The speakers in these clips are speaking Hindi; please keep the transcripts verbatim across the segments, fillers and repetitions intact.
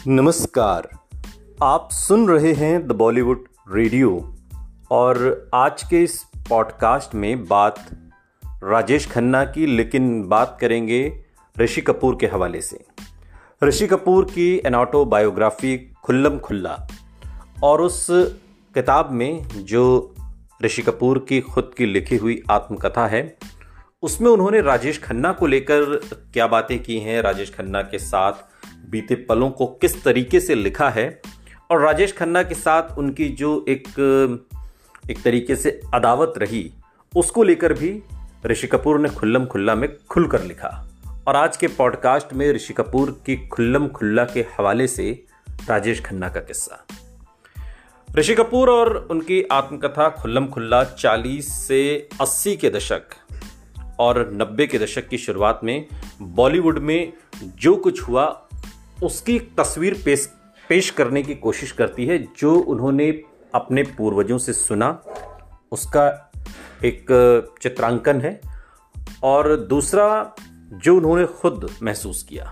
नमस्कार। आप सुन रहे हैं द बॉलीवुड रेडियो और आज के इस पॉडकास्ट में बात राजेश खन्ना की, लेकिन बात करेंगे ऋषि कपूर के हवाले से। ऋषि कपूर की एन ऑटोबायोग्राफी खुल्लम खुल्ला, और उस किताब में जो ऋषि कपूर की खुद की लिखी हुई आत्मकथा है, उसमें उन्होंने राजेश खन्ना को लेकर क्या बातें की हैं, राजेश खन्ना के साथ बीते पलों को किस तरीके से लिखा है, और राजेश खन्ना के साथ उनकी जो एक एक तरीके से अदावत रही, उसको लेकर भी ऋषि कपूर ने खुल्लम खुल्ला में खुलकर लिखा। और आज के पॉडकास्ट में ऋषि कपूर की खुल्लम खुल्ला के हवाले से राजेश खन्ना का किस्सा। ऋषि कपूर और उनकी आत्मकथा खुल्लम खुल्ला चालीस से अस्सी के दशक और नब्बे के दशक की शुरुआत में बॉलीवुड में जो कुछ हुआ उसकी तस्वीर पेश पेश करने की कोशिश करती है। जो उन्होंने अपने पूर्वजों से सुना उसका एक चित्रांकन है, और दूसरा जो उन्होंने खुद महसूस किया।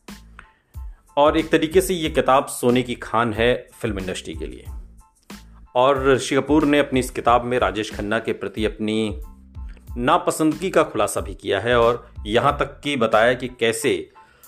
और एक तरीके से ये किताब सोने की खान है फिल्म इंडस्ट्री के लिए। और ऋषि कपूर ने अपनी इस किताब में राजेश खन्ना के प्रति अपनी नापसंदगी का खुलासा भी किया है, और यहाँ तक कि बताया कि कैसे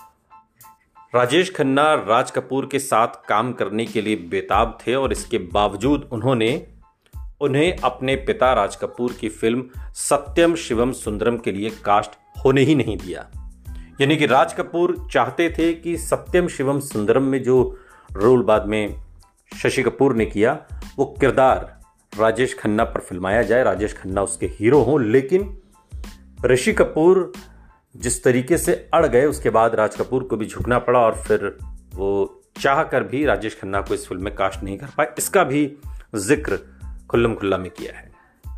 राजेश खन्ना राज कपूर के साथ काम करने के लिए बेताब थे, और इसके बावजूद उन्होंने उन्हें अपने पिता राज कपूर की फिल्म सत्यम शिवम सुंदरम के लिए कास्ट होने ही नहीं दिया। यानी कि राज कपूर चाहते थे कि सत्यम शिवम सुंदरम में जो रोल बाद में शशि कपूर ने किया, वो किरदार राजेश खन्ना पर फिल्माया जाए, राजेश खन्ना उसके हीरो हों। लेकिन ऋषि कपूर जिस तरीके से अड़ गए, उसके बाद राज कपूर को भी झुकना पड़ा, और फिर वो चाह कर भी राजेश खन्ना को इस फिल्म में कास्ट नहीं कर पाए। इसका भी जिक्र खुल्लम खुल्ला में किया है।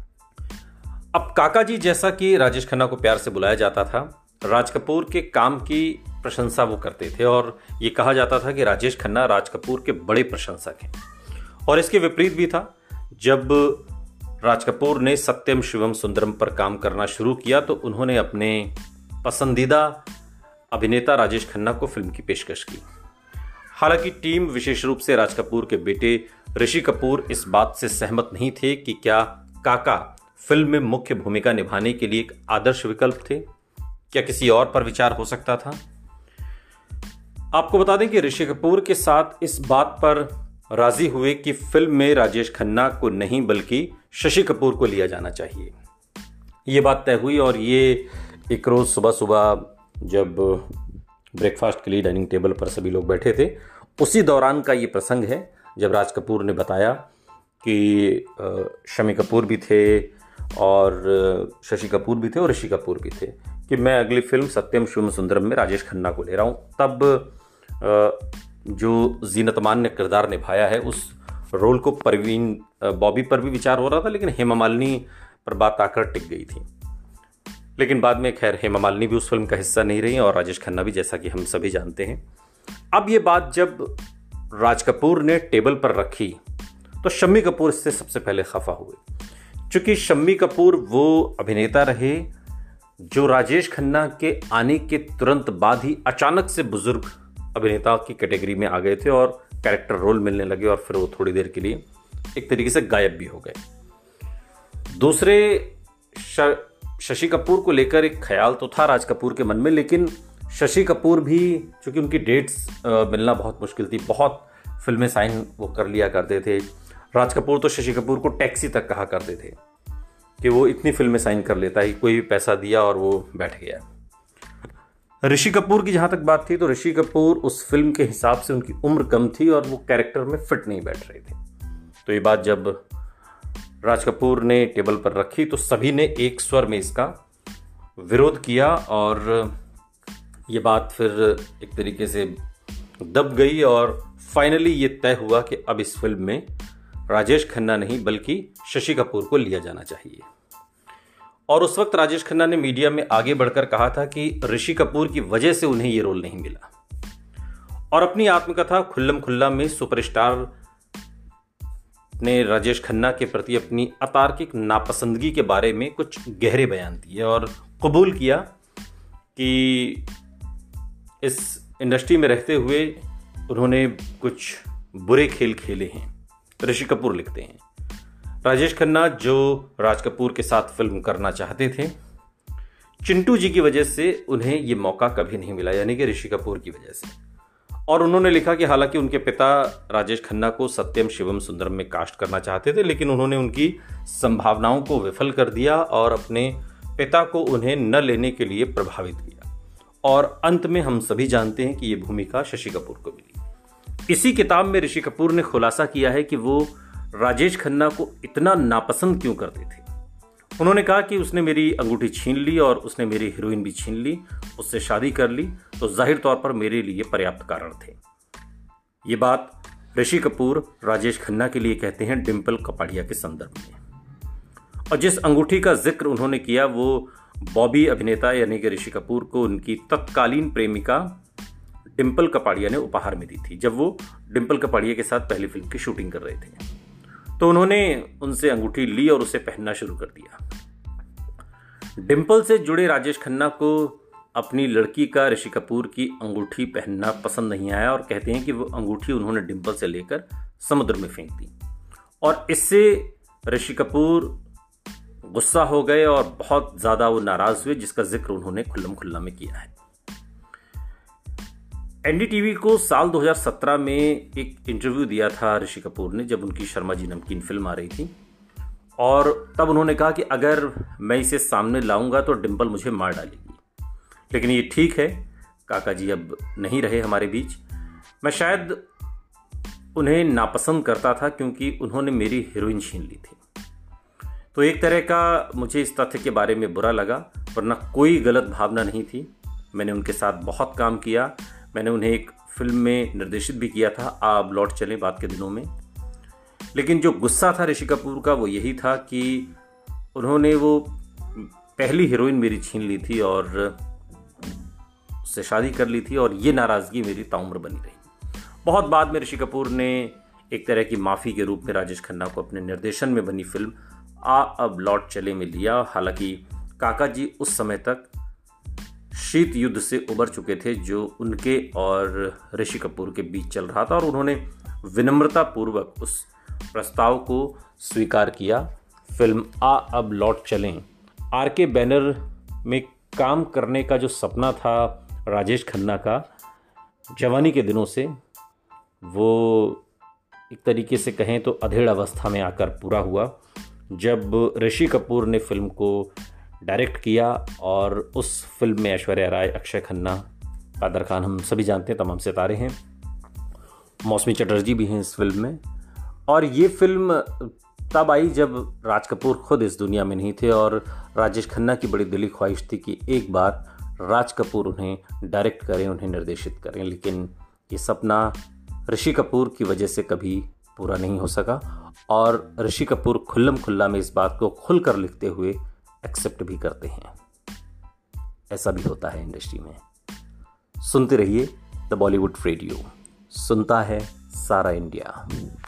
अब काका जी जैसा कि राजेश खन्ना को प्यार से बुलाया जाता था, राज कपूर के काम की प्रशंसा वो करते थे, और ये कहा जाता था कि राजेश खन्ना राज कपूर के बड़े प्रशंसक हैं। और इसके विपरीत भी था। जब राज कपूर ने सत्यम शिवम सुंदरम पर काम करना शुरू किया तो उन्होंने अपने पसंदीदा अभिनेता राजेश खन्ना को फिल्म की पेशकश की। हालांकि टीम, विशेष रूप से राज कपूर के बेटे ऋषि कपूर, इस बात से सहमत नहीं थे कि क्या काका फिल्म में मुख्य भूमिका निभाने के लिए एक आदर्श विकल्प थे, क्या किसी और पर विचार हो सकता था। आपको बता दें कि ऋषि कपूर के साथ इस बात पर राजी हुए कि फिल्म में राजेश खन्ना को नहीं बल्कि शशि कपूर को लिया जाना चाहिए। ये बात तय हुई, और ये एक रोज़ सुबह सुबह जब ब्रेकफास्ट के लिए डाइनिंग टेबल पर सभी लोग बैठे थे, उसी दौरान का ये प्रसंग है जब राज कपूर ने बताया कि शम्मी कपूर भी थे और शशि कपूर भी थे और ऋषि कपूर भी थे कि मैं अगली फिल्म सत्यम शिवम सुंदरम में राजेश खन्ना को ले रहा हूँ। तब जो जीनत अमान ने किरदार निभाया है, उस रोल को परवीन बॉबी पर भी विचार हो रहा था, लेकिन हेमा मालिनी पर बात आकर टिक गई थी। लेकिन बाद में खैर हेमा मालिनी भी उस फिल्म का हिस्सा नहीं रही, और राजेश खन्ना भी, जैसा कि हम सभी जानते हैं। अब ये बात जब राज कपूर ने टेबल पर रखी तो शम्मी कपूर इससे सबसे पहले खफा हुए, क्योंकि शम्मी कपूर वो अभिनेता रहे जो राजेश खन्ना के आने के तुरंत बाद ही अचानक से बुजुर्ग अभिनेता की कैटेगरी में आ गए थे, और कैरेक्टर रोल मिलने लगे, और फिर वो थोड़ी देर के लिए एक तरीके से गायब भी हो गए। दूसरे, शशि कपूर को लेकर एक ख्याल तो था राज कपूर के मन में, लेकिन शशि कपूर भी, चूंकि उनकी डेट्स मिलना बहुत मुश्किल थी, बहुत फिल्में साइन वो कर लिया करते थे। राज कपूर तो शशि कपूर को टैक्सी तक कहा करते थे कि वो इतनी फिल्में साइन कर लेता है, कोई भी पैसा दिया और वो बैठ गया। ऋषि कपूर की जहां तक बात थी, तो ऋषि कपूर उस फिल्म के हिसाब से, उनकी उम्र कम थी और वो कैरेक्टर में फिट नहीं बैठ रहे थे। तो ये बात जब राज कपूर ने टेबल पर रखी तो सभी ने एक स्वर में इसका विरोध किया, और ये बात फिर एक तरीके से दब गई, और फाइनली ये तय हुआ कि अब इस फिल्म में राजेश खन्ना नहीं बल्कि शशि कपूर को लिया जाना चाहिए। और उस वक्त राजेश खन्ना ने मीडिया में आगे बढ़कर कहा था कि ऋषि कपूर की वजह से उन्हें ये रोल नहीं मिला। और अपनी आत्मकथा खुल्लम खुल्ला में सुपरस्टार ने राजेश खन्ना के प्रति अपनी अतार्किक नापसंदगी के बारे में कुछ गहरे बयान दिए, और कबूल किया कि इस इंडस्ट्री में रहते हुए उन्होंने कुछ बुरे खेल खेले हैं, ऋषि कपूर लिखते हैं। राजेश खन्ना जो राज कपूर के साथ फिल्म करना चाहते थे, चिंटू जी की वजह से उन्हें ये मौका कभी नहीं मिला, यानी कि ऋषि कपूर की वजह से। और उन्होंने लिखा कि हालांकि उनके पिता राजेश खन्ना को सत्यम शिवम सुंदरम में कास्ट करना चाहते थे, लेकिन उन्होंने उनकी संभावनाओं को विफल कर दिया और अपने पिता को उन्हें न लेने के लिए प्रभावित किया। और अंत में हम सभी जानते हैं कि ये भूमिका शशि कपूर को मिली। इसी किताब में ऋषि कपूर ने खुलासा किया है कि वो राजेश खन्ना को इतना नापसंद क्यों करते थे। उन्होंने कहा कि उसने मेरी अंगूठी छीन ली और उसने मेरी हीरोइन भी छीन ली, उससे शादी कर ली, तो जाहिर तौर पर मेरे लिए पर्याप्त कारण थे। ये बात ऋषि कपूर राजेश खन्ना के लिए कहते हैं डिंपल कपाड़िया के संदर्भ में। और जिस अंगूठी का जिक्र उन्होंने किया वो बॉबी अभिनेता यानी कि ऋषि कपूर को उनकी तत्कालीन प्रेमिका डिंपल कपाड़िया ने उपहार में दी थी, जब वो डिंपल कपाड़िया के साथ पहली फिल्म की शूटिंग कर रहे थे। तो उन्होंने उनसे अंगूठी ली और उसे पहनना शुरू कर दिया। डिंपल से जुड़े राजेश खन्ना को अपनी लड़की का ऋषि कपूर की अंगूठी पहनना पसंद नहीं आया और कहते हैं कि वो अंगूठी उन्होंने डिंपल से लेकर समुद्र में फेंक दी। और इससे ऋषि कपूर गुस्सा हो गए और बहुत ज़्यादा वो नाराज़ हुए, जिसका जिक्र उन्होंने खुल्लम खुल्ला में किया है। एनडीटीवी को साल दो हज़ार सत्रह में एक इंटरव्यू दिया था ऋषि कपूर ने, जब उनकी शर्मा जी नमकीन फिल्म आ रही थी। और तब उन्होंने कहा कि अगर मैं इसे सामने लाऊंगा तो डिंपल मुझे मार डालेगी, लेकिन ये ठीक है, काका जी अब नहीं रहे हमारे बीच। मैं शायद उन्हें नापसंद करता था क्योंकि उन्होंने मेरी हीरोइन छीन ली थी। तो एक तरह का मुझे इस तथ्य के बारे में बुरा लगा, वरना कोई गलत भावना नहीं थी। मैंने उनके साथ बहुत काम किया, मैंने उन्हें एक फिल्म में निर्देशित भी किया था, आप लौट चलें बात के दिनों में। लेकिन जो गुस्सा था ऋषि कपूर का वो यही था कि उन्होंने वो पहली हीरोइन मेरी छीन ली थी और उससे शादी कर ली थी, और ये नाराज़गी मेरी ताउम्र बनी रही। बहुत बाद में ऋषि कपूर ने एक तरह की माफ़ी के रूप में राजेश खन्ना को अपने निर्देशन में बनी फिल्म आ अब लौट चले में लिया। हालांकि काका जी उस समय तक शीत युद्ध से उबर चुके थे जो उनके और ऋषि कपूर के बीच चल रहा था, और उन्होंने विनम्रता पूर्वक उस प्रस्ताव को स्वीकार किया। फिल्म आ अब लौट चलें आर के बैनर में काम करने का जो सपना था राजेश खन्ना का जवानी के दिनों से, वो एक तरीके से कहें तो अधेड़ अवस्था में आकर पूरा हुआ, जब ऋषि कपूर ने फिल्म को डायरेक्ट किया। और उस फिल्म में ऐश्वर्या राय, अक्षय खन्ना, कादर खान, हम सभी जानते हैं, तमाम सितारे हैं, मौसमी चटर्जी भी हैं इस फिल्म में। और ये फिल्म तब आई जब राज कपूर खुद इस दुनिया में नहीं थे, और राजेश खन्ना की बड़ी दिली ख्वाहिश थी कि एक बार राज कपूर उन्हें डायरेक्ट करें, उन्हें निर्देशित करें। लेकिन ये सपना ऋषि कपूर की वजह से कभी पूरा नहीं हो सका, और ऋषि कपूर खुल्लम खुल्ला में इस बात को खुलकर लिखते हुए एक्सेप्ट भी करते हैं। ऐसा भी होता है इंडस्ट्री में। सुनते रहिए द बॉलीवुड रेडियो, सुनता है सारा इंडिया।